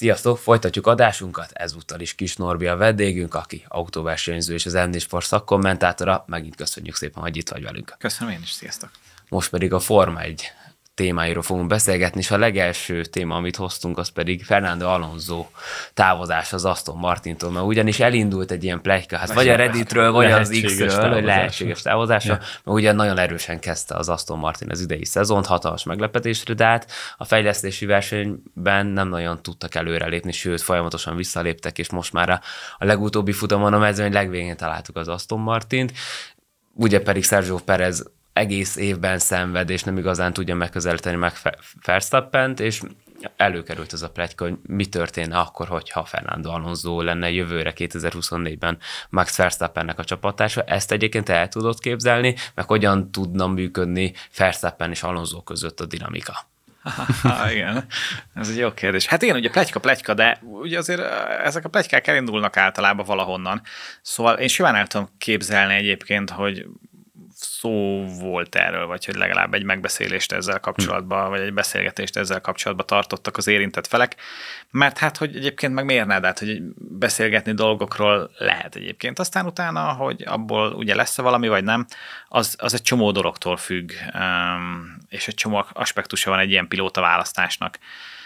Sziasztok, folytatjuk adásunkat, ezúttal is Kis Norbi a vendégünk, aki autóversenyző és az M4 Sport szakkommentátora. Megint köszönjük szépen, hogy itt vagy velünk. Köszönöm én is, sziasztok. Most pedig a Forma 1 témáiról fogunk beszélgetni, és a legelső téma, amit hoztunk, az pedig Fernando Alonso távozás az Aston Martintól, mert ugyanis elindult egy ilyen pletyka, hát vagy a Redditről, vagy az X-ről, hogy lehetséges távozása, mert ugye nagyon erősen kezdte az Aston Martin az idei szezont, hatalmas meglepetésre, de hát a fejlesztési versenyben nem nagyon tudtak előrelépni, sőt, folyamatosan visszaléptek, és most már a legutóbbi futamon a mezőny legvégén találtuk az Aston Martint, ugye pedig Sergio Perez egész évben szenved, és nem igazán tudja megközelíteni meg Verstappent, és előkerült az a pletyka, hogy mi történne akkor, hogyha Fernando Alonso lenne jövőre 2024-ben Max Verstappennek a csapattársa. Ezt egyébként el tudod képzelni, meg hogyan tudna működni Verstappen és Alonso között a dinamika? Igen, ez egy jó kérdés. Hát igen, ugye pletyka, de ugye azért ezek a pletykák elindulnak általában valahonnan. Szóval én simán el tudom képzelni egyébként, hogy szó volt erről, vagy hogy legalább egy megbeszélést ezzel kapcsolatban, vagy egy beszélgetést ezzel kapcsolatban tartottak az érintett felek, mert hát, hogy egyébként meg miért ne, hát, hogy beszélgetni dolgokról lehet egyébként. Aztán utána, hogy abból ugye lesz-e valami, vagy nem, az egy csomó dologtól függ, és egy csomó aspektusa van egy ilyen pilóta választásnak.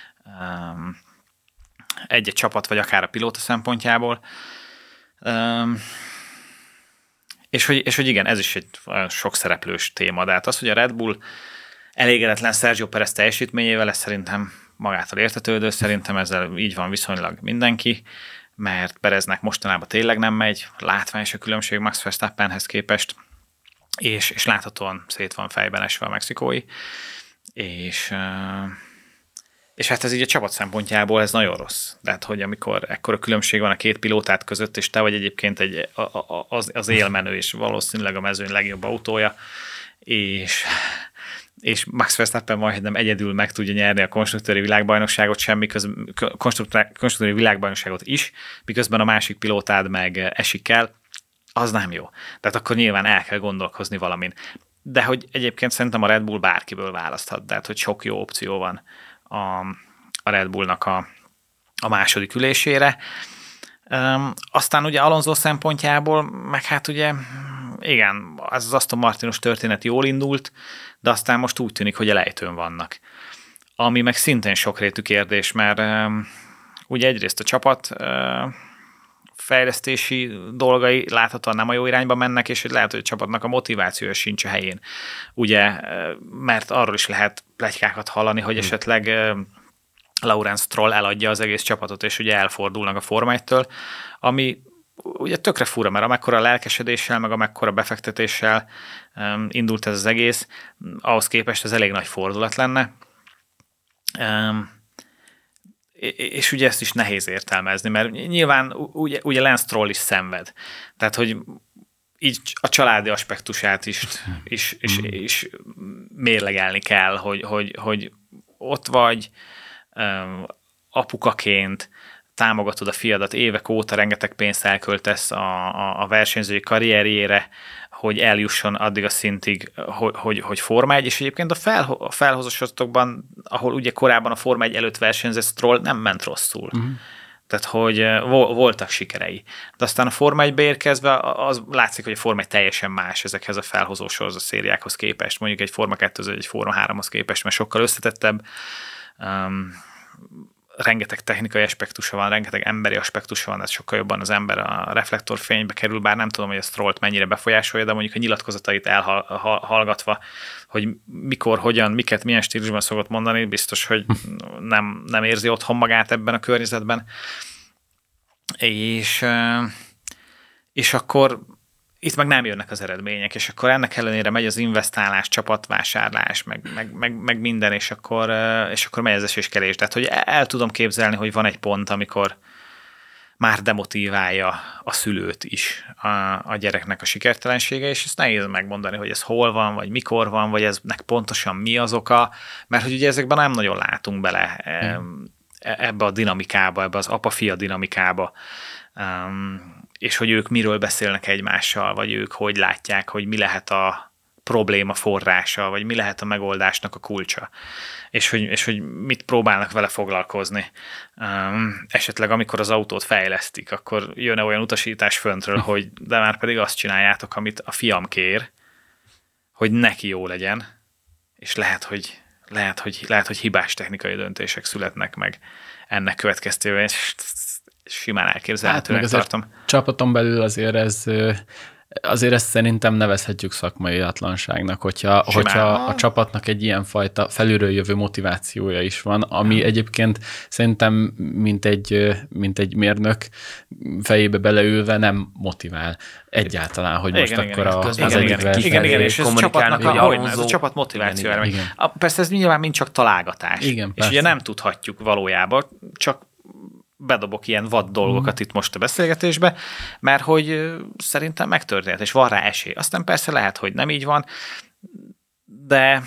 Egy csapat, vagy akár a pilóta szempontjából. És hogy igen, ez is egy sok szereplős téma, de hát az, hogy a Red Bull elégedetlen Sergio Perez teljesítményével, ez szerintem magától értetődő, szerintem ezzel így van viszonylag mindenki, mert Pereznek mostanában tényleg nem megy, látványos a különbség Max Verstappenhez képest, és láthatóan szét van fejben esve a mexikói, és hát ez így a csapat szempontjából ez nagyon rossz. Tehát, hogy amikor ekkora különbség van a két pilótát között, és te vagy egyébként az élmenő, és valószínűleg a mezőny legjobb autója, és Max Verstappen majdnem egyedül meg tudja nyerni a konstruktőri világbajnokságot, konstruktőri világbajnokságot is, miközben a másik pilótád meg esik el, az nem jó. Tehát akkor nyilván el kell gondolkozni valamin. De hogy egyébként szerintem a Red Bull bárkiből választhat, tehát hogy sok jó opció van a Red Bullnak a második ülésére. Aztán ugye Alonso szempontjából, meg hát ugye igen, az Aston Martinos történet jól indult, de aztán most úgy tűnik, hogy a lejtőn vannak. Ami meg szintén sokrétű kérdés, mert ugye egyrészt a csapat fejlesztési dolgai láthatóan nem a jó irányba mennek, és hogy lehet, hogy a csapatnak a motivációja sincs a helyén. Ugye, mert arról is lehet pletykákat hallani, hogy esetleg Lawrence Stroll eladja az egész csapatot, és ugye elfordulnak a Forma 1-től, ami ugye tökre fura, mert amekkora lelkesedéssel, meg amekkora befektetéssel indult ez az egész, ahhoz képest ez elég nagy fordulat lenne. És ugye ezt is nehéz értelmezni, mert nyilván ugye Lance Stroll is szenved. Tehát, hogy így a családi aspektusát is mérlegelni kell, hogy ott vagy apukaként, támogatod a fiadat évek óta, rengeteg pénzt elköltesz a versenyzői karrierjére, hogy eljusson addig a szintig, hogy Forma 1, és egyébként a felhozásokban, ahol ugye korábban a Forma 1 előtt versenyzett Stroll nem ment rosszul. Tehát, hogy voltak sikerei. De aztán a Forma 1-be érkezve az látszik, hogy a Forma 1 teljesen más ezekhez a felhozóshoz, a szériákhoz képest, mondjuk egy Forma 2-hoz, egy Forma 3-hoz képest, mert sokkal összetettebb, rengeteg technikai aspektusa van, rengeteg emberi aspektusa van, ez sokkal jobban az ember a reflektorfénybe kerül, bár nem tudom, hogy a Strollt mennyire befolyásolja, de mondjuk a nyilatkozatait elhallgatva, hogy mikor, hogyan, miket, milyen stílusban szokott mondani, biztos, hogy nem érzi otthon magát ebben a környezetben. És akkor itt meg nem jönnek az eredmények, és akkor ennek ellenére megy az investálás, csapatvásárlás, meg minden, és akkor megy az eséskelés. Tehát, hogy el tudom képzelni, hogy van egy pont, amikor már demotiválja a szülőt is a gyereknek a sikertelensége, és ezt nehéz megmondani, hogy ez hol van, vagy mikor van, vagy eznek pontosan mi az oka, mert hogy ugye ezekben nem nagyon látunk bele ebbe a dinamikába, ebbe az apa-fia dinamikába, és hogy ők miről beszélnek egymással, vagy ők hogy látják, hogy mi lehet a probléma forrása, vagy mi lehet a megoldásnak a kulcsa, és hogy mit próbálnak vele foglalkozni. Esetleg amikor az autót fejlesztik, akkor jön-e olyan utasítás föntről, hogy de már pedig azt csináljátok, amit a fiam kér, hogy neki jó legyen, és lehet, hogy hibás technikai döntések születnek meg ennek következtében, és simán elképzelhetőnek tartom. Csapaton belül azért ezt szerintem nevezhetjük szakmai atlanságnak, hogyha a csapatnak egy ilyenfajta felülről jövő motivációja is van, ami egyébként szerintem mint egy mérnök fejébe beleülve nem motivál egyáltalán, hogy most akkor az egyik verseny. Igen, és ez a csapat motivációja. Persze ez nyilván mind csak találgatás. Igen, és ugye nem tudhatjuk valójában, csak bedobok ilyen vad dolgokat itt most a beszélgetésbe, mert hogy szerintem megtörtént, és van rá esély. Aztán persze lehet, hogy nem így van, de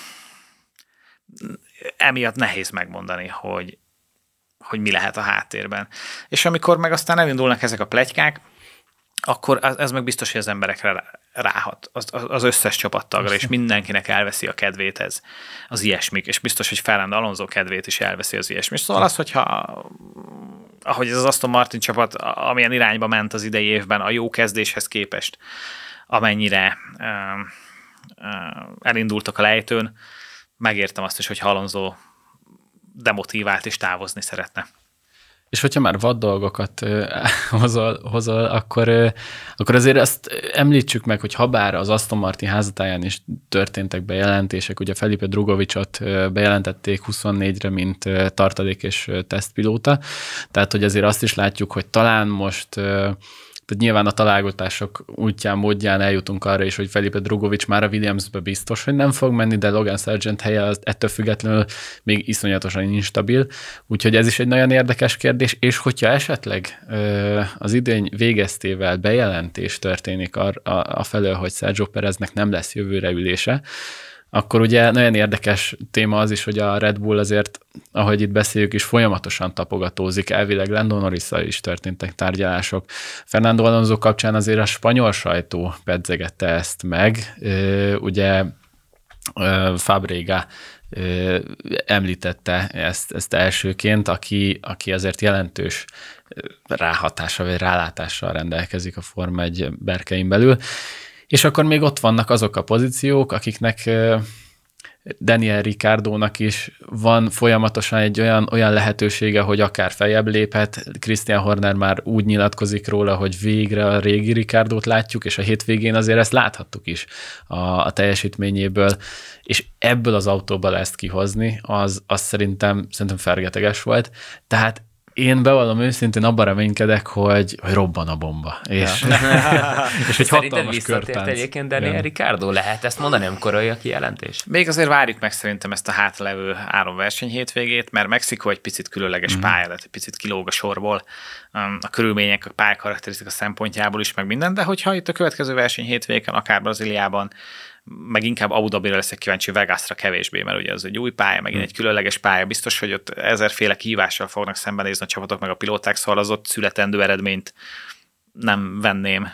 emiatt nehéz megmondani, hogy mi lehet a háttérben. És amikor meg aztán elindulnak ezek a pletykák, akkor ez meg biztos, hogy az emberekre ráhat, az összes csapattagra, és mindenkinek elveszi a kedvét ez, az ilyesmik, és biztos, hogy Fernando Alonso kedvét is elveszi az ilyesmi. Szóval az, hogyha ahogy ez az Aston Martin csapat, amilyen irányba ment az idei évben a jó kezdéshez képest, amennyire elindultak a lejtőn, megértem azt is, hogy Alonso demotivált és távozni szeretne. És hogyha már vad dolgokat hozol akkor azért azt említsük meg, hogy habár az Aston Martin házatáján is történtek bejelentések, ugye Felipe Drugovicsot bejelentették 24-re, mint tartalék és tesztpilóta, tehát hogy azért azt is látjuk, hogy talán most... Tehát nyilván a találgatások útján, módján eljutunk arra is, hogy Felipe Drugovics már a Williamsbe biztos, hogy nem fog menni, de Logan Sargent helye ettől függetlenül még iszonyatosan instabil. Úgyhogy ez is egy nagyon érdekes kérdés, és hogyha esetleg az idény végeztével bejelentés történik a felől, hogy Sergio Pereznek nem lesz jövőre ülése, akkor ugye nagyon érdekes téma az is, hogy a Red Bull azért, ahogy itt beszéljük is, folyamatosan tapogatózik. Elvileg Lando Norrisszal is történtek tárgyalások. Fernando Alonso kapcsán azért a spanyol sajtó pedzegette ezt meg. Ugye Fábrega említette ezt elsőként, aki azért jelentős ráhatással vagy rálátással rendelkezik a Forma 1 berkein belül. És akkor még ott vannak azok a pozíciók, akiknek Daniel Ricciardónak is van folyamatosan egy olyan lehetősége, hogy akár feljebb léphet. Christian Horner már úgy nyilatkozik róla, hogy végre a régi Ricciardót látjuk, és a hétvégén azért ezt láthattuk is a teljesítményéből, és ebből az autóból ezt kihozni, az szerintem fergeteges volt. Tehát én bevallom őszintén, abban reménykedek, hogy robban a bomba. És egy hatalmas körtánc. Egyébként Daniel Ricciardo, lehet ezt mondani, nem korai a kijelentés? Még azért várjuk meg szerintem ezt a hátlevő 3 verseny hétvégét, mert Mexikó egy picit különleges pálya, egy picit kilóg a sorból, a körülmények, a pályakarakterisztika szempontjából is, meg minden, de hogyha itt a következő verseny hétvégén, akár Brazíliában, meg inkább Abu Dhabira leszek kíváncsi, Vegasra kevésbé, mert ugye az egy új pálya, megint egy különleges pálya, biztos, hogy ott ezerféle kihívással fognak szembenézni a csapatok, meg a pilóták, szóval az ott születendő eredményt nem venném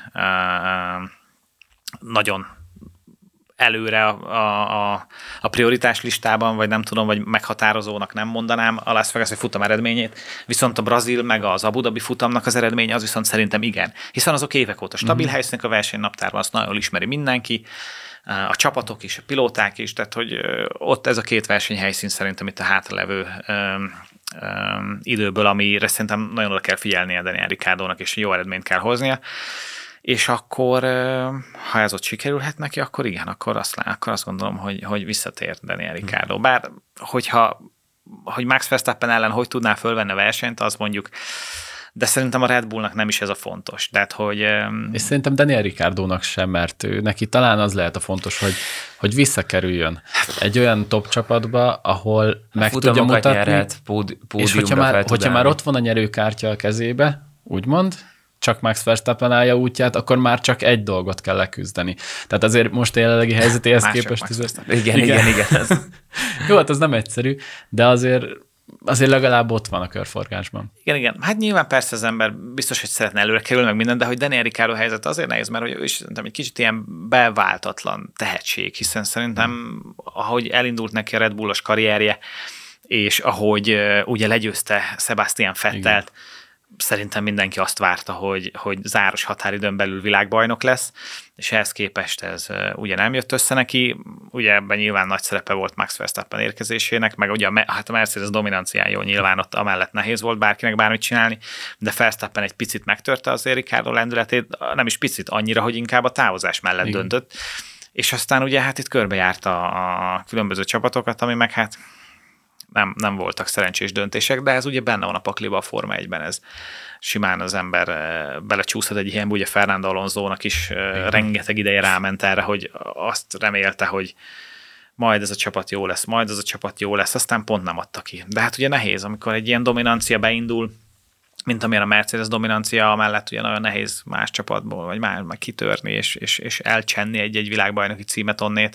nagyon előre a prioritás listában, vagy nem tudom, vagy meghatározónak nem mondanám a Las Vegas futam eredményét, viszont a brazil meg az Abu Dhabi futamnak az eredménye az viszont szerintem igen, hiszen azok évek óta stabil helyszínek a versenynaptárban, azt nagyon ismeri mindenki, a csapatok is, a pilóták is, tehát hogy ott ez a 2 versenyhelyszín szerintem itt a hátralevő időből, amire szerintem nagyon oda kell figyelnie Daniel Ricciardónak, és jó eredményt kell hoznia, és akkor, ha ez ott sikerülhet neki, akkor igen, akkor azt gondolom, hogy visszatér Daniel Ricciardo. Bár, hogy Max Verstappen ellen hogy tudná fölvenni a versenyt, az mondjuk, de szerintem a Red Bullnak nem is ez a fontos. Tehát, hogy... És szerintem Daniel Ricciardónak sem, mert neki talán az lehet a fontos, hogy visszakerüljön egy olyan top csapatba, ahol meg tudja mutatni, nyerhet, és hogyha már ott van a nyerőkártya a kezébe, úgymond, csak Max Verstappen állja útját, akkor már csak egy dolgot kell leküzdeni. Tehát azért most a jelenlegi helyzetéhez képest... Igen. Jó, hát az nem egyszerű, de azért azért legalább ott van a körforgásban. Igen. Hát nyilván persze az ember biztos, hogy szeretne előre kerülni, meg minden, de hogy Daniel Ricciardo helyzet azért nehéz, mert hogy ő is szerintem egy kicsit ilyen beváltatlan tehetség, hiszen szerintem, ahogy elindult neki a Red Bullos karrierje, és ahogy ugye legyőzte Sebastian Vettelt, szerintem mindenki azt várta, hogy záros határidőn belül világbajnok lesz, és ehhez képest ez ugye nem jött össze neki, ugye ebben nyilván nagy szerepe volt Max Verstappen érkezésének, meg ugye a Mercedes dominanciája nyilván ott amellett nehéz volt bárkinek bármit csinálni, de Verstappen egy picit megtörte azért Ricciardo lendületét, nem is picit, annyira, hogy inkább a távozás mellett döntött, és aztán ugye hát itt körbejárta a különböző csapatokat, ami meg hát nem voltak szerencsés döntések, de ez ugye benne van a pakliba a Forma 1-ben, ez simán az ember belecsúszhat egy ilyenbe, ugye Fernando Alonsónak is rengeteg ideje ráment erre, hogy azt remélte, hogy majd ez a csapat jó lesz, aztán pont nem adta ki. De hát ugye nehéz, amikor egy ilyen dominancia beindul, mint amilyen a Mercedes dominancia, amellett ugye nagyon nehéz más csapatból, vagy már kitörni, és elcsenni egy világbajnoki címet onnét.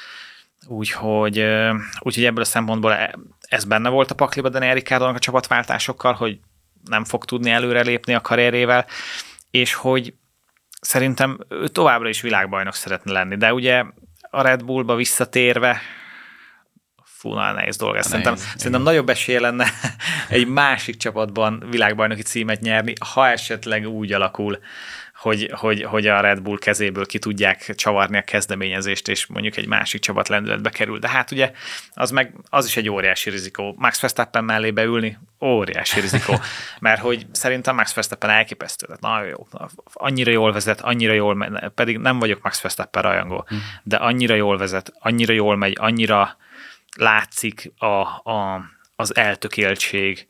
Úgyhogy ebből a szempontból ez benne volt a pakliba Daniel Ricciardónak a csapatváltásokkal, hogy nem fog tudni előrelépni a karrierével, és hogy szerintem ő továbbra is világbajnok szeretne lenni, de ugye a Red Bullba visszatérve, nagyon nehéz dolog. Szerintem nagyobb esélye lenne egy másik csapatban világbajnoki címet nyerni, ha esetleg úgy alakul, hogy a Red Bull kezéből ki tudják csavarni a kezdeményezést, és mondjuk egy másik csapat lendületbe kerül. De hát ugye az is egy óriási rizikó. Max Verstappen mellé beülni, óriási rizikó. Mert hogy szerintem Max Verstappen elképesztő. Nagyon jó. Annyira jól vezet, annyira jól pedig nem vagyok Max Verstappen rajongó, de annyira jól vezet, annyira jól megy, annyira látszik az eltökéltség,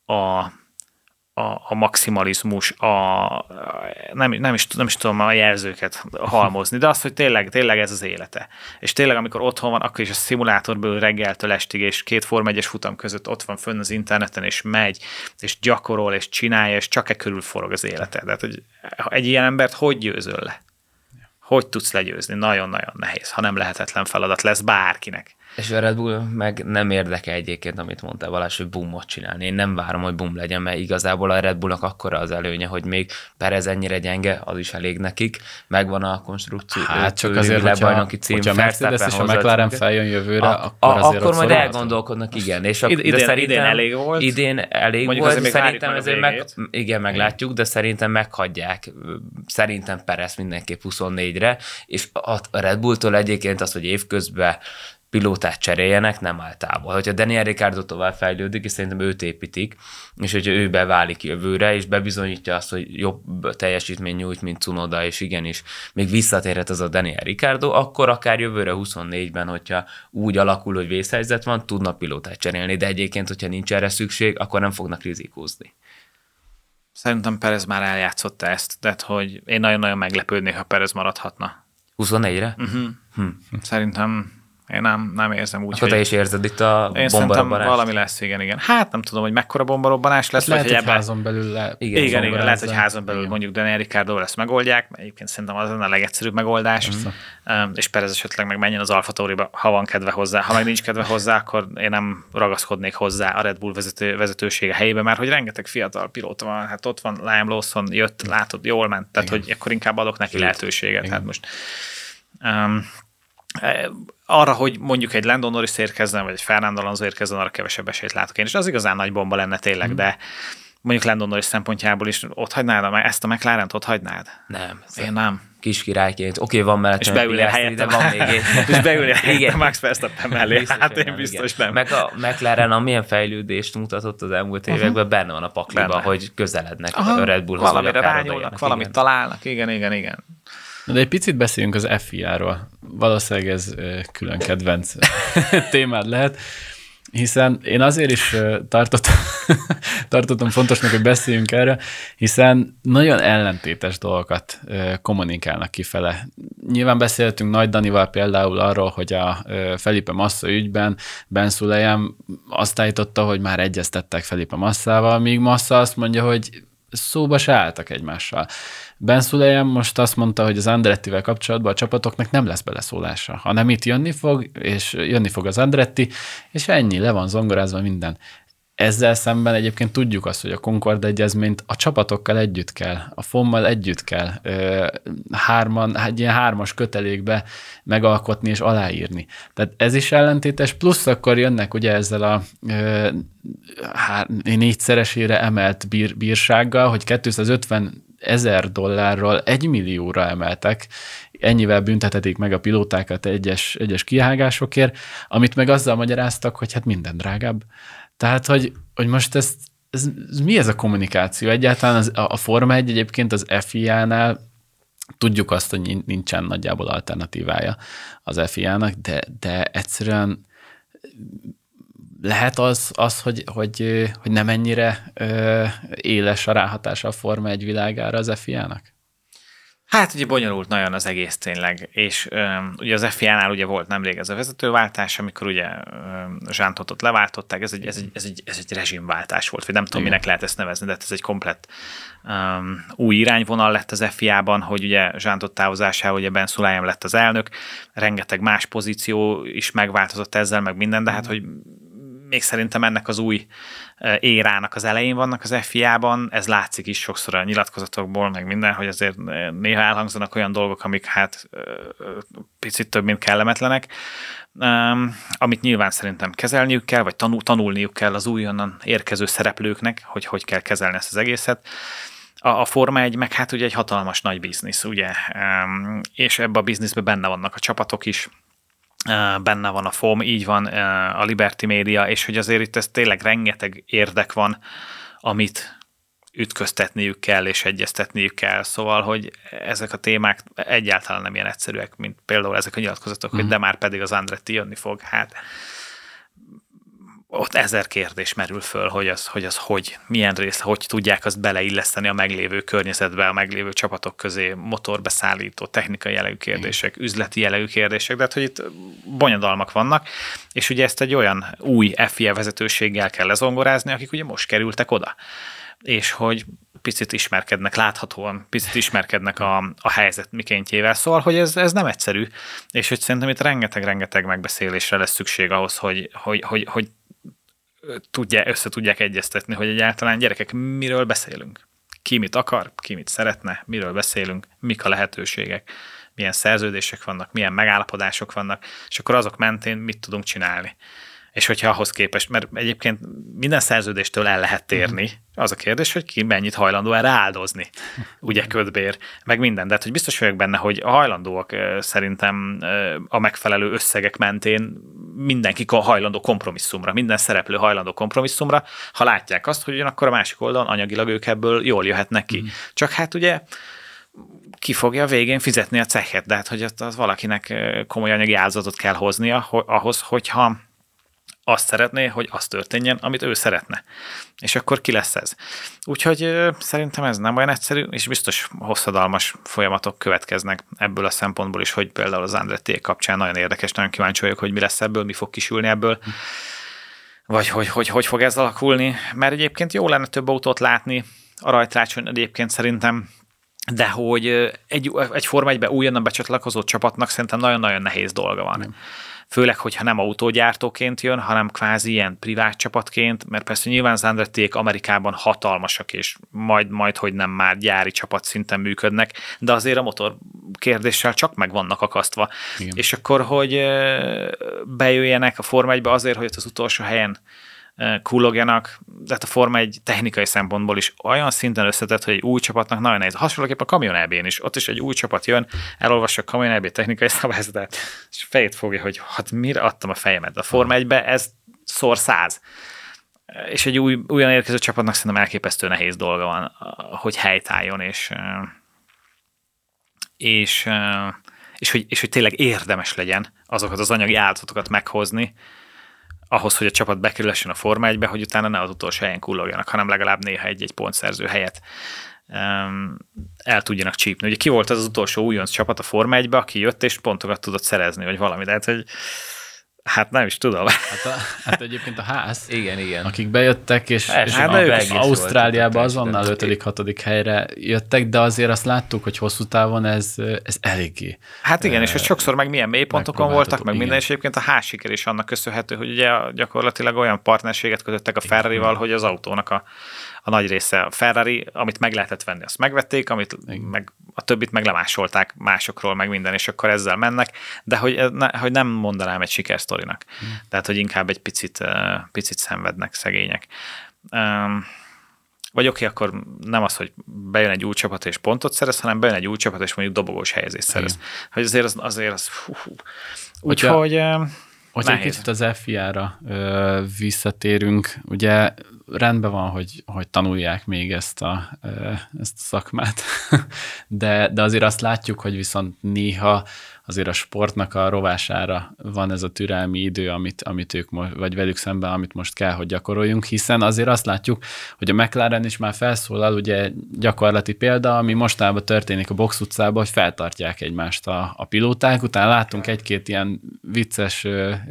a maximalizmus, nem is tudom a jelzőket halmozni, de az, hogy tényleg ez az élete. És tényleg, amikor otthon van, akkor is a szimulátorből reggeltől estig, és 2 Forma 1-es futam között ott van fönn az interneten, és megy, és gyakorol, és csinálja, és csak körül forog az élete. Tehát, hogy egy ilyen embert hogy győzöl le? Hogy tudsz legyőzni? Nagyon-nagyon nehéz, ha nem lehetetlen feladat lesz bárkinek. És a Red Bull meg nem érdekel egyébként, amit mondtál Balázs, hogy boomot csinálni. Én nem várom, hogy boom legyen, mert igazából a Red Bullnak akkora az előnye, hogy még Perez ennyire gyenge, az is elég nekik. Megvan a konstrukció. Hát csak azért, hogyha a Mercedes és a McLaren feljön jövőre, akkor majd elgondolkodnak, igen. És idén elég volt. Idén elég volt, szerintem ezért meglátjuk, de szerintem meghagyják. Szerintem Perez mindenképp 24-re, és a Red Bulltól egyébként az, hogy évközben pilótát cseréljenek, nem áll távol. Hogyha Daniel Ricciardo tovább fejlődik, és szerintem őt építik, és hogyha ő beválik jövőre, és bebizonyítja azt, hogy jobb teljesítmény nyújt, mint Tsunoda, és igenis még visszatérhet az a Daniel Ricciardo, akkor akár jövőre 24-ben, hogyha úgy alakul, hogy vészhelyzet van, tudna pilótát cserélni, de egyébként, hogyha nincs erre szükség, akkor nem fognak rizikózni. Szerintem Perez már eljátszotta ezt, tehát hogy én nagyon-nagyon meglepődnék, ha Perez maradhatna. 24-re? Szerintem én nem érzem úgy, akkor te is érzed itt a bombarobbanást? Én szerintem valami lesz, igen. Hát nem tudom, hogy mekkora bombarobbanás lesz. Lehet, hogy házon belül igen, lehet, hogy házon belül mondjuk Daniel Ricciardo ezt megoldják, egyébként szerintem az a legegyszerűbb megoldás, és Perez esetleg meg menjen az Alfa Tauriba, ha van kedve hozzá. Ha meg nincs kedve hozzá, akkor én nem ragaszkodnék hozzá a Red Bull vezetősége helyébe, mert hogy rengeteg fiatal pilóta van, hát ott van Liam Lawson, jött, látod, jól ment, tehát hogy akkor inkább adok neki lehetőséget. Hát most arra, hogy mondjuk egy Lando Norris érkezzen, vagy egy Fernando Alonso érkezzen, arra kevesebb esélyt látok én, és az igazán nagy bomba lenne tényleg, de mondjuk Lando Norris szempontjából is ott hagynád, ezt a McLarent ott hagynád? Nem. Én nem. Kis királyként. Oké, van mellett. És beülnél helyette, van még egy. És beülnél helyette Max Verstappen mellé. Biztos, hát én biztos nem. Meg a McLaren amilyen fejlődést mutatott az elmúlt években, benne van a pakliban, hogy közelednek a Red Bullhoz. Valamire rányúlnak, valamit találnak. Igen. De egy picit beszéljünk az FIA-ról. Valószínűleg ez külön kedvenc témád lehet, hiszen én azért is tartottam fontosnak, hogy beszéljünk erre, hiszen nagyon ellentétes dolgokat kommunikálnak kifele. Nyilván beszéltünk Nagy Danival például arról, hogy a Felipe Massa ügyben Ben Sulayem azt állította, hogy már egyeztettek Felipe Massával, míg Massa azt mondja, hogy szóba se álltak egymással. Ben Sulayem most azt mondta, hogy az Andrettivel kapcsolatban a csapatoknak nem lesz beleszólása, hanem itt jönni fog az Andretti, és ennyi, le van zongorázva minden. ezzel szemben egyébként tudjuk azt, hogy a Concord egyezményt a csapatokkal együtt kell, a FOM-mal együtt kell egy ilyen 3-as kötelékbe megalkotni és aláírni. Tehát ez is ellentétes, plusz akkor jönnek ugye ezzel a 4-szeresére emelt bírsággal, hogy $250,000 $1 millióra emeltek, ennyivel büntethetik meg a pilótákat egyes kihágásokért, amit meg azzal magyaráztak, hogy hát minden drágább. Tehát, hogy most ez mi ez a kommunikáció? Egyáltalán a Forma 1 egyébként az FIA-nál tudjuk azt, hogy nincsen nagyjából alternatívája az FIA-nak, de egyszerűen lehet az hogy nem ennyire éles a ráhatása a Forma 1 világára az FIA-nak? Hát ugye bonyolult nagyon az egész tényleg, és ugye az FIA-nál ugye volt nemrég ez a vezetőváltás, amikor ugye Jean Tottot leváltották, ez egy rezsimváltás volt, vagy nem tudom, minek lehet ezt nevezni, de ez egy komplett új irányvonal lett az FIA-ban, hogy ugye Jean Todt távozásával ugye Ben Sulayem lett az elnök, rengeteg más pozíció is megváltozott ezzel, meg minden, de hát, hogy még szerintem ennek az új érának az elején vannak az FIA-ban, ez látszik is sokszor a nyilatkozatokból, meg minden, hogy azért néha elhangzanak olyan dolgok, amik hát picit több, mint kellemetlenek, amit nyilván szerintem kezelniük kell, vagy tanulniuk kell az újonnan érkező szereplőknek, hogy kell kezelni ezt az egészet. A Forma 1 meg hát ugye egy hatalmas nagy biznisz, ugye, és ebbe a bizniszben benne vannak a csapatok is, benne van a FOM, így van a Liberty Media, és hogy azért itt ez tényleg rengeteg érdek van, amit ütköztetniük kell, és egyeztetniük kell, szóval, hogy ezek a témák egyáltalán nem ilyen egyszerűek, mint például ezek a nyilatkozatok, hogy de már pedig az Andretti jönni fog, hát ott 1000 kérdés merül föl, hogy milyen része, hogy tudják azt beleilleszteni a meglévő környezetbe, a meglévő csapatok közé, motorbeszállító, technikai jellegű kérdések, üzleti jellegű kérdések, de hát, hogy itt bonyodalmak vannak, és ugye ezt egy olyan új FIA vezetőséggel kell lezongorázni, akik ugye most kerültek oda, és hogy picit ismerkednek, láthatóan picit ismerkednek a helyzet mikéntjével, szóval, hogy ez nem egyszerű, és hogy szerintem itt rengeteg megbeszélésre lesz szükség ahhoz, hogy össze tudják egyeztetni, hogy egyáltalán gyerekek, miről beszélünk. Ki mit akar, ki mit szeretne, miről beszélünk, mik a lehetőségek, milyen szerződések vannak, milyen megállapodások vannak, és akkor azok mentén mit tudunk csinálni. És hogyha ahhoz képest, mert egyébként minden szerződéstől el lehet térni, az a kérdés, hogy ki mennyit hajlandó erre áldozni. Ugye kötbér, meg minden. De hát, hogy biztos vagyok benne, hogy a hajlandóak szerintem a megfelelő összegek mentén mindenki hajlandó kompromisszumra, minden szereplő hajlandó kompromisszumra, ha látják azt, hogy ugyanakkor a másik oldalon anyagilag ők ebből jól jöhetnek ki. Csak hát ugye ki fogja a végén fizetni a cechet, de hát, hogy az valakinek komoly anyagi áldozatot kell hoznia ahhoz, hogyha azt szeretné, hogy az történjen, amit ő szeretne. És akkor ki lesz ez? Úgyhogy szerintem ez nem olyan egyszerű, és biztos hosszadalmas folyamatok következnek ebből a szempontból is, hogy például az Andretti kapcsán nagyon érdekes, nagyon kíváncsi vagyok, hogy mi lesz ebből, mi fog kisülni ebből, vagy hogy fog ez alakulni, mert egyébként jó lenne több autót látni a rajtrácson egyébként szerintem, de hogy egy Forma 1-be újonnan becsatlakozó csapatnak szerintem nagyon-nagyon nehéz dolga van. Főleg, hogyha nem autógyártóként jön, hanem kvázi ilyen privát csapatként, mert persze nyilván az Andrettiék Amerikában hatalmasak, és majd hogy nem már gyári csapat szinten működnek, de azért a motor kérdéssel csak meg vannak akasztva. Igen. És akkor, hogy bejöjjenek a Forma 1-be azért, hogy ott az utolsó helyen kullogjanak, de hát a Forma 1 technikai szempontból is olyan szinten összetett, hogy egy új csapatnak nagyon nehéz. Hasonlóképpen a Kamion EB-n is. Ott is egy új csapat jön, elolvassa a Kamion EB technikai szabályzatát, és fejét fogja, hogy hát mire adtam a fejemet. A Forma 1-be ez szor 100. És egy újon érkező csapatnak szerintem elképesztő nehéz dolga van, hogy helytálljon, és hogy tényleg érdemes legyen azokat az anyagi áldozatokat meghozni, ahhoz, hogy a csapat bekerülhessen a Forma 1-be, hogy utána ne az utolsó helyen kullogjanak, hanem legalább néha egy pontszerző helyet el tudjanak csípni. Ugye ki volt az utolsó újonc csapat a Forma 1-be, aki jött és pontokat tudott szerezni, vagy valami. De hát, hogy Hát nem is tudom. Hát egyébként a ház, Igen. akik bejöttek, és Ausztráliába azonnal 5.-6. helyre jöttek, de azért azt láttuk, hogy hosszú távon ez eléggé. Hát igen, és hogy sokszor meg milyen mélypontokon voltak, meg minden, igen. és egyébként a ház siker is annak köszönhető, hogy ugye gyakorlatilag olyan partnerséget kötöttek a Ferrarival, hogy az autónak a nagy része a Ferrari, amit meg lehetett venni, azt megvették, amit meg a többit meg lemásolták másokról, meg minden, és akkor ezzel mennek, de hogy nem mondanám egy sikersztorinak. Tehát, hogy inkább egy picit szenvednek szegények. Vagy oké, akkor nem az, hogy bejön egy új csapat és pontot szerez, hanem bejön egy új csapat és mondjuk dobogós helyezést szerez. Hogy azért az úgyhogy Hogyha egy kicsit az FIA-ra visszatérünk, ugye rendben van, hogy tanulják még ezt a szakmát, de azért azt látjuk, hogy viszont néha azért a sportnak a rovására van ez a türelmi idő, amit ők most, vagy velük szemben, amit most kell, hogy gyakoroljunk, hiszen azért azt látjuk, hogy a McLaren is már felszólal, ugye gyakorlati példa, ami mostanában történik a box utcában, hogy feltartják egymást a pilóták, utána láttunk egy-két ilyen vicces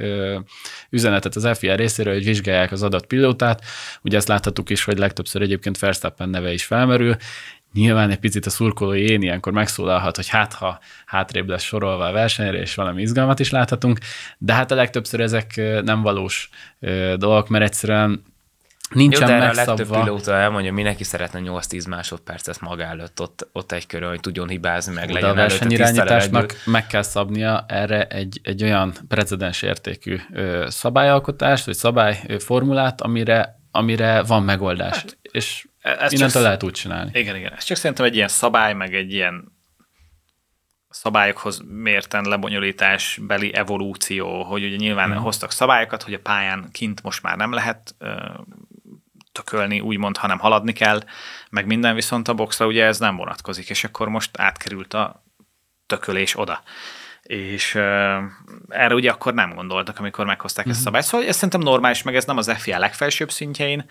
üzenetet az FIA részéről, hogy vizsgálják az adott pilótát, ugye ezt láthattuk is, hogy legtöbbször egyébként Verstappen neve is felmerül. Nyilván egy picit a szurkolói én ilyenkor megszólalhat, hogy ha hátrébb lesz sorolva a versenyre, és valami izgalmat is láthatunk, de hát a legtöbbször ezek nem valós dolgok, mert egyszerűen nincsen jó, de megszabva. A legtöbb pilóta elmondja, mindenki szeretne 8-10 másodpercet maga előtt ott egy körön, hogy tudjon hibázni, meg legyen de a előtt a versenyirányításnak meg kell szabnia erre egy olyan precedens értékű szabályalkotást, vagy szabályformulát, amire van megoldás. Hát, és innentől lehet úgy csinálni. Igen. Ez csak szerintem egy ilyen szabály, meg egy ilyen szabályokhoz mérten lebonyolításbeli evolúció, hogy ugye nyilván hoztak szabályokat, hogy a pályán kint most már nem lehet tökölni, úgymond, hanem haladni kell, meg minden, viszont a boxra ugye ez nem vonatkozik, és akkor most átkerült a tökölés oda. És erre ugye akkor nem gondoltak, amikor meghozták ezt a szabályt. Szóval ez szerintem normális, meg ez nem az FIA legfelsőbb szintjein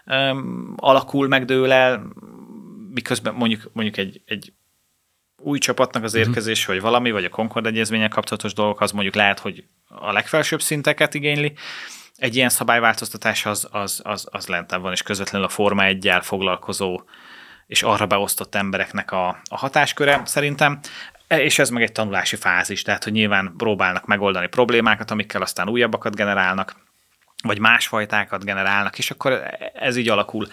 alakul, megdől el, miközben mondjuk egy új csapatnak az érkezés, vagy valami, vagy a Concord egyezménnyel kapcsolatos dolgok, az mondjuk lehet, hogy a legfelsőbb szinteket igényli. Egy ilyen szabályváltoztatás az lentebb van, és közvetlenül a Forma 1-gyel foglalkozó és arra beosztott embereknek a hatásköre szerintem. És ez meg egy tanulási fázis, tehát hogy nyilván próbálnak megoldani problémákat, amikkel aztán újabbakat generálnak, vagy másfajtákat generálnak, és akkor ez így alakul.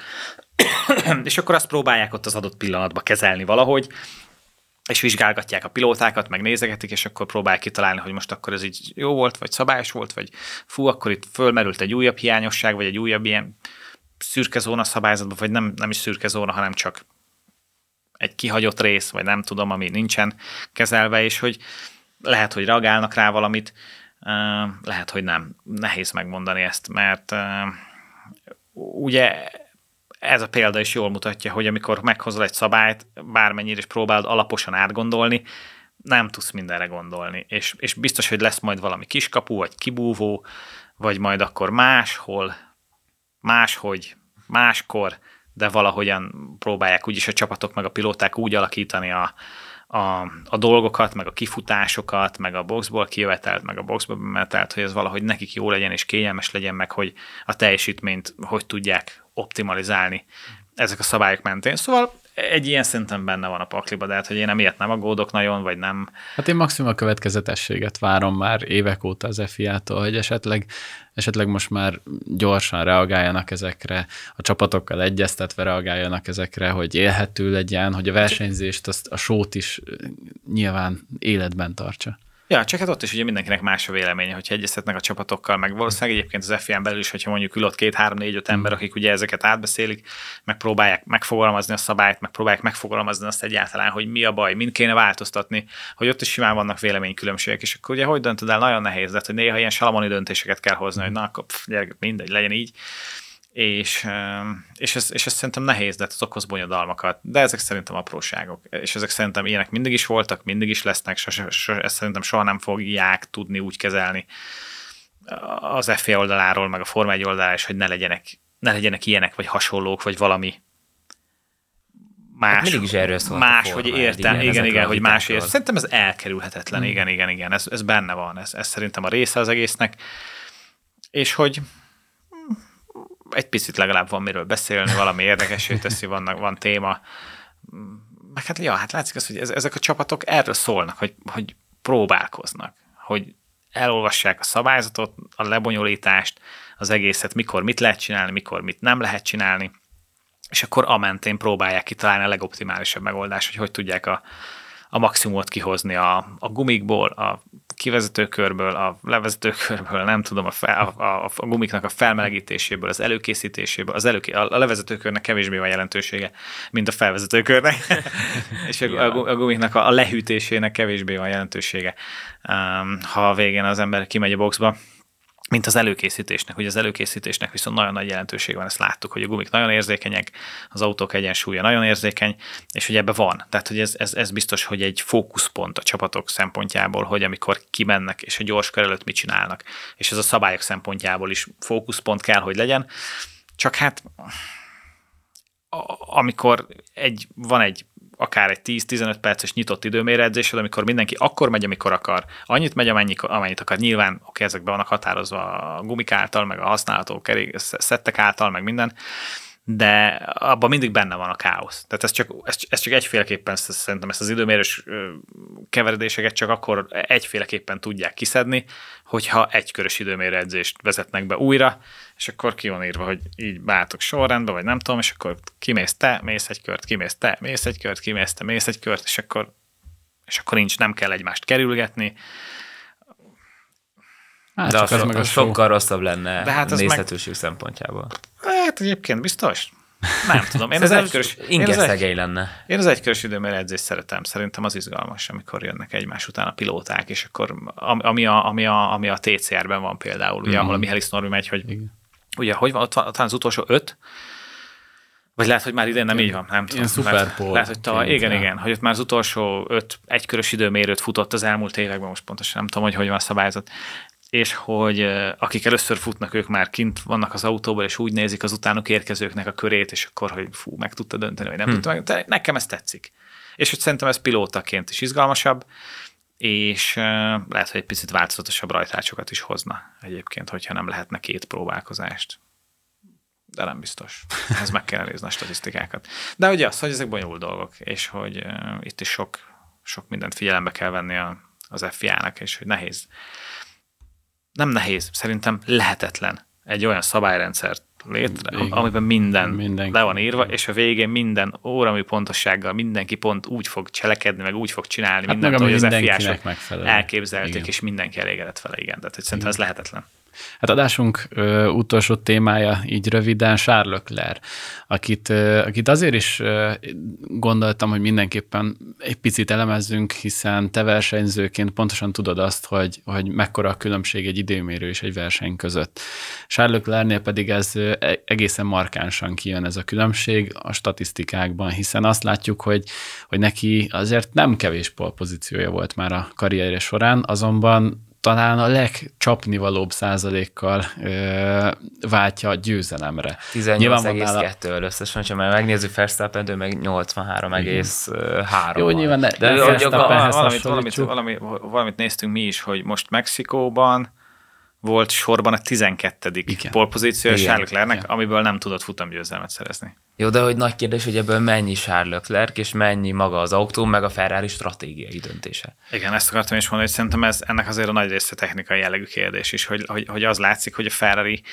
És akkor azt próbálják ott az adott pillanatban kezelni valahogy, és vizsgálgatják a pilótákat, meg nézegetik, és akkor próbálják kitalálni, hogy most akkor ez így jó volt, vagy szabályos volt, vagy akkor itt fölmerült egy újabb hiányosság, vagy egy újabb ilyen szürke zóna szabályzatban, vagy nem is szürke zóna, hanem csak egy kihagyott rész, vagy nem tudom, ami nincsen kezelve, és hogy lehet, hogy reagálnak rá valamit, lehet, hogy nem. Nehéz megmondani ezt, mert ugye ez a példa is jól mutatja, hogy amikor meghozol egy szabályt, bármennyire is próbálod alaposan átgondolni, nem tudsz mindenre gondolni. És biztos, hogy lesz majd valami kiskapu, vagy kibúvó, vagy majd akkor máshogy, máskor, de valahogyan próbálják úgyis a csapatok meg a pilóták úgy alakítani a dolgokat, meg a kifutásokat, meg a boxból kijövetelt, meg a boxból bemetelt, hogy ez valahogy nekik jó legyen és kényelmes legyen, meg hogy a teljesítményt hogy tudják optimalizálni ezek a szabályok mentén. Szóval egy ilyen szerintem benne van a pakliba, de hát, hogy én emiatt nem aggódok nagyon, vagy nem. Hát én maximum a következetességet várom már évek óta az FIA-tól, hogy esetleg most már gyorsan reagáljanak ezekre, a csapatokkal egyeztetve reagáljanak ezekre, hogy élhető legyen, hogy a versenyzést, a sót is nyilván életben tartsa. Ja, csak hát ott is ugye mindenkinek más a véleménye, hogyha egyeztetnek a csapatokkal, meg valószínűleg egyébként az FIA-n belül is, hogyha mondjuk ül ott 2-3-4-5 ember, akik ugye ezeket átbeszélik, megpróbálják megfogalmazni a szabályt, megpróbálják megfogalmazni azt egyáltalán, hogy mi a baj, mind kéne változtatni, hogy ott is simán vannak véleménykülönbségek, és akkor ugye hogy döntöd el, nagyon nehéz, de hogy néha ilyen salamoni döntéseket kell hozni, hogy na, akkor gyerek, mindegy, legyen így. És ez szerintem nehéz, de ez okoz bonyodalmakat. De ezek szerintem apróságok. És ezek szerintem ilyenek mindig is voltak, mindig is lesznek, ezt szerintem soha nem fogják tudni úgy kezelni az FIA oldaláról, meg a Forma 1 oldaláról is, hogy ne legyenek ilyenek, vagy hasonlók, vagy valami mindig is erről szólt más, a hogy forma, értem, igen, hogy más vitákról. Szerintem ez elkerülhetetlen, igen. Ez benne van, ez szerintem a része az egésznek. És hogy egy picit legalább van miről beszélni, valami érdekessé teszi, van téma. Meg hát látszik az, hogy ezek a csapatok erről szólnak, hogy próbálkoznak, hogy elolvassák a szabályzatot, a lebonyolítást, az egészet, mikor mit lehet csinálni, mikor mit nem lehet csinálni, és akkor amentén próbálják kitalálni a legoptimálisabb megoldást, hogy tudják a maximumot kihozni a gumikból, a kivezetőkörből, a levezetőkörből, nem tudom, a gumiknak a felmelegítéséből, az előkészítéséből. A levezetőkörnek kevésbé van jelentősége, mint a felvezetőkörnek, és a gumiknak a lehűtésének kevésbé van jelentősége, ha a végén az ember kimegy a boxba, mint az előkészítésnek. Ugye az előkészítésnek viszont nagyon nagy jelentőség van, ezt láttuk, hogy a gumik nagyon érzékenyek, az autók egyensúlya nagyon érzékeny, és hogy ebben van. Tehát, hogy ez biztos, hogy egy fókuszpont a csapatok szempontjából, hogy amikor kimennek, és a gyorskör előtt mit csinálnak. És ez a szabályok szempontjából is fókuszpont kell, hogy legyen. Csak hát, amikor van akár egy 10-15 perces nyitott időmérőedzésed, amikor mindenki akkor megy, amikor akar, annyit megy, amennyit akar. Nyilván ezekben vannak határozva a gumik által, meg a használható szettek által, meg minden, de abban mindig benne van a káosz. Tehát ez csak egyféleképpen, szerintem ezt az időmérős keveredéseket csak akkor egyféleképpen tudják kiszedni, hogyha egykörös időmérőedzést vezetnek be újra, és akkor ki van írva, hogy így beálltok sorrendbe, vagy nem tudom, és akkor kimész te, mész egy kört, kimész te, mész egy kört, kimész te, mész egy kört, és akkor nem kell egymást kerülgetni. De az sokkal rosszabb lenne hát nézhetőség szempontjából. Hát egyébként biztos. Nem tudom. Inkább szegély lenne. Én az egykörös időmérőedzést szeretem. Szerintem az izgalmas, amikor jönnek egymás után a pilóták, és akkor ami a TCR-ben van például, ugye, ahol a Mihály Norbi megy, hogy ugye, hogy van, ott talán az utolsó 5, vagy lehet, hogy már idén nem így van, nem tudom. Lehet, hogy igen, hogy ott már az utolsó 5 egykörös időmérőt futott az elmúlt években, most pontosan nem tudom, hogy van a szabályzat, és hogy akik először futnak, ők már kint vannak az autóban, és úgy nézik az utánuk érkezőknek a körét, és akkor, hogy meg tudta dönteni, vagy nem tudta meg. De nekem ez tetszik. És hogy szerintem ez pilótaként is izgalmasabb, és lehet, hogy egy picit változatosabb rajtácsokat is hozna egyébként, hogyha nem lehetne 2 próbálkozást. De nem biztos. Ez meg kell nézni a statisztikákat. De ugye az, hogy ezek bonyolult dolgok, és hogy itt is sok mindent figyelembe kell venni az FIA-nak, és hogy nehéz. Nem nehéz, szerintem lehetetlen egy olyan szabályrendszert létre, amiben mindenki le van írva, és a végén minden óramű pontossággal mindenki pont úgy fog cselekedni, meg úgy fog csinálni hát mindent, hogy az FIA-sok elképzelték, igen. És mindenki elégedett vele, igen. Tehát hogy szerintem ez lehetetlen. Hát adásunk utolsó témája így röviden Charles Leclerc, akit azért is gondoltam, hogy mindenképpen egy picit elemezzünk, hiszen te versenyzőként pontosan tudod azt, hogy mekkora a különbség egy időmérő és egy verseny között. Charles Leclercnél pedig ez egészen markánsan kijön ez a különbség a statisztikákban, hiszen azt látjuk, hogy neki azért nem kevés pole-pozíciója volt már a karrierje során, azonban talán a legcsapnivalóbb százalékkal váltja győzelemre. 18,2 összesen, ha már megnézzük Verstappen-től, meg 83,3. Jó, nyilván valamit néztünk mi is, hogy most Mexikóban volt sorban a 12. polpozíciója Charles Leclercnek, amiből nem tudott futamgyőzelmet szerezni. Jó, de hogy nagy kérdés, hogy ebből mennyi Charles Leclerc, és mennyi maga az autó, meg a Ferrari stratégiai döntése. Igen, ezt akartam is mondani, hogy szerintem ennek azért a nagy része technikai jellegű kérdés is, hogy az látszik, hogy a Ferrari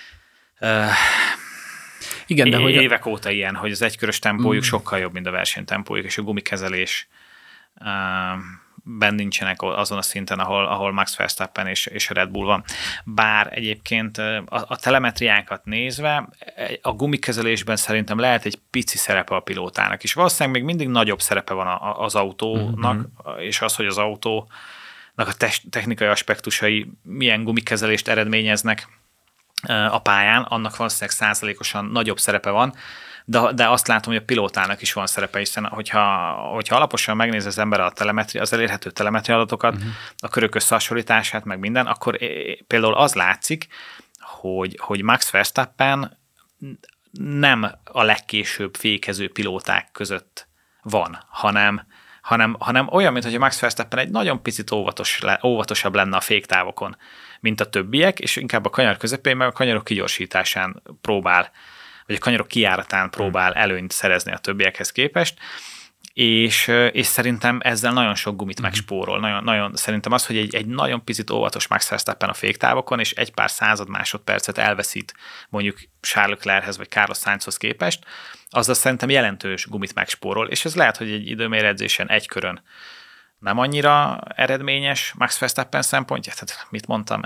igen, de évek óta ilyen, hogy az egykörös tempójuk sokkal jobb, mint a versenytempójuk, és a gumikezelés nincsenek azon a szinten, ahol Max Verstappen és a Red Bull van. Bár egyébként a telemetriákat nézve, a gumikezelésben szerintem lehet egy pici szerepe a pilótának is. Valószínűleg még mindig nagyobb szerepe van az autónak, és az, hogy az autónak a technikai aspektusai milyen gumikezelést eredményeznek a pályán, annak valószínűleg százalékosan nagyobb szerepe van, de azt látom, hogy a pilótának is van szerepe, hiszen hogyha alaposan megnéz az ember az elérhető telemetri adatokat, a körök összehasonlítását, meg minden, akkor például az látszik, hogy Max Verstappen nem a legkésőbb fékező pilóták között van, hanem olyan, mintha Max Verstappen egy nagyon picit óvatosabb lenne a féktávokon, mint a többiek, és inkább a kanyar közepén, meg a kanyarok kigyorsításán próbál, vagy a kanyarok kijáratán próbál előnyt szerezni a többiekhez képest, és szerintem ezzel nagyon sok gumit megspórol. Nagyon, szerintem az, hogy egy nagyon picit óvatos Max Verstappen a féktávokon, és egy pár század másodpercet elveszít mondjuk Charles Leclerchez vagy Carlos Sainzhoz képest, azzal szerintem jelentős gumit megspórol, és ez lehet, hogy egy időmérőedzésen egy körön nem annyira eredményes Max Verstappen szempontja, tehát mit mondtam?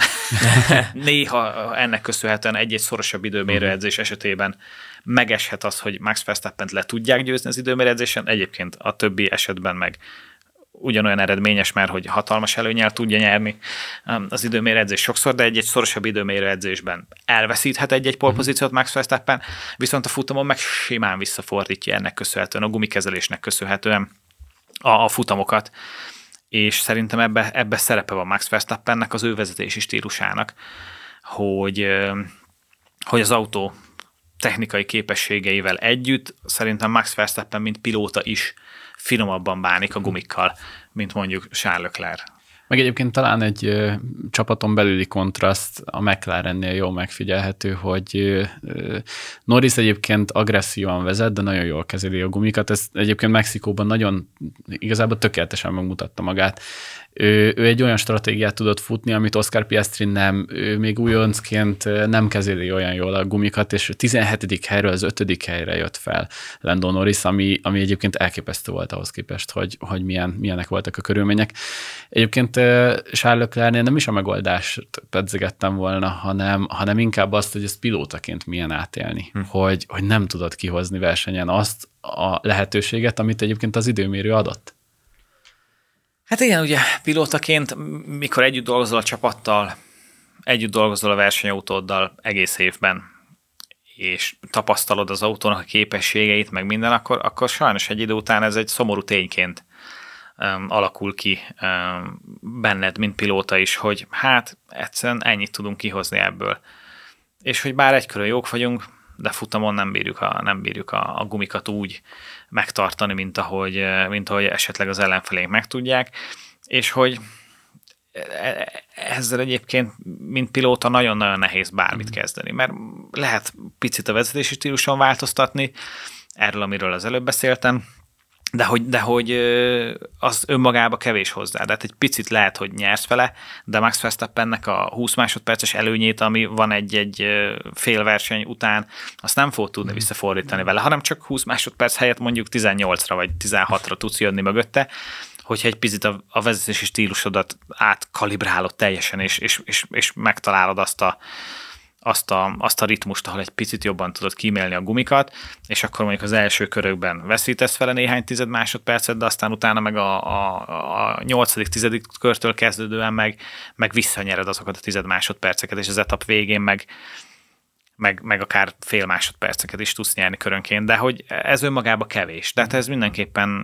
Néha ennek köszönhetően egy-egy szorosabb időmérőedzés esetében megeshet az, hogy Max Verstappent le tudják győzni az időmérőedzésen, egyébként a többi esetben meg ugyanolyan eredményes, mert hogy hatalmas előnnyel tudja nyerni az időmérőedzés sokszor, de egy-egy szorosabb időmérőedzésben elveszíthet egy-egy polpozíciót Max Verstappen, viszont a futamon meg simán visszafordítja ennek köszönhetően, a gumikezelésnek köszönhetően a futamokat, és szerintem ebbe szerepe van Max Verstappennek, az ő vezetési stílusának, hogy az autó technikai képességeivel együtt szerintem Max Verstappen, mint pilóta is finomabban bánik a gumikkal, mint mondjuk Charles Leclerc. Meg egyébként talán egy csapaton belüli kontraszt a McLarennél jól megfigyelhető, hogy Norris egyébként agresszívan vezet, de nagyon jól kezeli a gumikat. Ez egyébként Mexikóban nagyon igazából tökéletesen megmutatta magát. Ő egy olyan stratégiát tudott futni, amit Oscar Piastri nem, ő még újoncként nem kezeli olyan jól a gumikat, és a 17. helyről az 5. helyre jött fel Lando Norris, ami egyébként elképesztő volt ahhoz képest, hogy milyenek voltak a körülmények. Egyébként Charles Leclercnél nem is a megoldást pedzegettem volna, hanem inkább azt, hogy ezt pilótaként milyen átélni, hogy nem tudod kihozni versenyen azt a lehetőséget, amit egyébként az időmérő adott. Hát igen, ugye pilótaként, mikor együtt dolgozol a csapattal, együtt dolgozol a versenyautóddal egész évben, és tapasztalod az autónak a képességeit, meg minden, akkor sajnos egy idő után ez egy szomorú tényként alakul ki benned, mint pilóta is, hogy hát egyszerűen ennyit tudunk kihozni ebből. És hogy bár egy körül jók vagyunk, de futamon nem bírjuk a gumikat úgy megtartani, mint ahogy esetleg az ellenfelénk meg tudják, és hogy ezzel egyébként, mint pilóta nagyon-nagyon nehéz bármit kezdeni, mert lehet picit a vezetési stíluson változtatni, erről, amiről az előbb beszéltem, de hogy az önmagába kevés hozzá. De hát egy picit lehet, hogy nyersz vele, de Max Verstappennek a 20 másodperces előnyét, ami van egy fél verseny után, azt nem fog tudni visszafordítani vele, hanem csak 20 másodperc helyett mondjuk 18-ra vagy 16-ra tudsz jönni mögötte, hogyha egy picit a vezetési stílusodat átkalibrálod teljesen, és megtalálod azt a ritmust, ahol egy picit jobban tudod kímélni a gumikat, és akkor mondjuk az első körökben veszítesz vele néhány tized másodpercet, de aztán utána meg a 8.-10. körtől kezdődően meg visszanyered azokat a 10 másodperceket, és az etap végén meg akár fél másodperceket is tudsz nyerni körönként, de hogy ez önmagában kevés. Tehát ez mindenképpen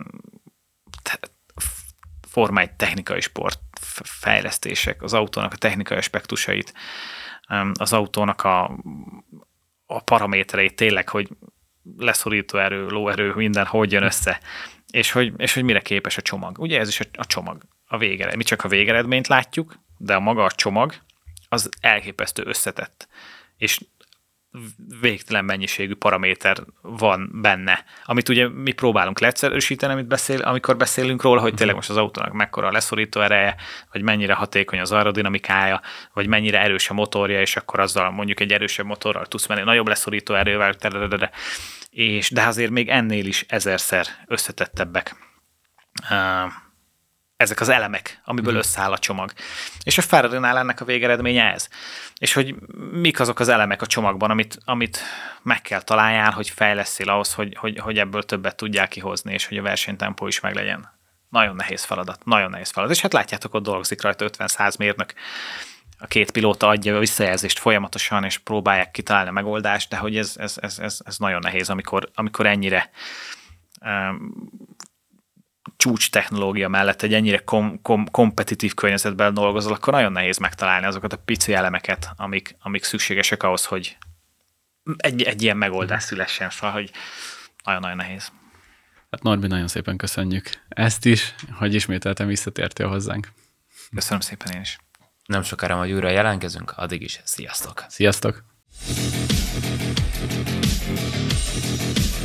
Forma 1 technikai sport fejlesztések, az autónak a technikai aspektusait, az autónak a paramétereit tényleg, hogy leszorító erő, lóerő, minden hogy jön össze, és hogy mire képes a csomag. Ugye ez is a csomag, a végeredmény. Mi csak a végeredményt látjuk, de a maga a csomag az elképesztő összetett, és végtelen mennyiségű paraméter van benne, amit ugye mi próbálunk leegyszerűsíteni, amikor beszélünk róla, hogy tényleg most az autónak mekkora a leszorító ereje, vagy mennyire hatékony az aerodinamikája, vagy mennyire erős a motorja, és akkor azzal mondjuk egy erősebb motorral tudsz menni, nagyobb leszorító erővel, de azért még ennél is ezerszer összetettebbek ezek az elemek, amiből összeáll a csomag. És a Ferrarinál ennek a végeredménye ez. És hogy mik azok az elemek a csomagban, amit meg kell találjál, hogy fejleszél ahhoz, hogy ebből többet tudják kihozni, és hogy a versenytempó is meglegyen. Nagyon nehéz feladat. És hát látjátok, ott dolgozik rajta 50-100 mérnök. A két pilóta adja a visszajelzést folyamatosan, és próbálják kitalálni a megoldást, de hogy ez nagyon nehéz, amikor ennyire csúcs technológia mellett egy ennyire kompetitív környezetben dolgozol, akkor nagyon nehéz megtalálni azokat a pici elemeket, amik szükségesek ahhoz, hogy egy ilyen megoldás szülessen, szóval, hogy nagyon-nagyon nehéz. Hát Norbi, nagyon szépen köszönjük ezt is, hogy ismételten visszatértél hozzánk. Köszönöm szépen én is. Nem sokára majd újra jelentkezünk, addig is sziasztok! Sziasztok!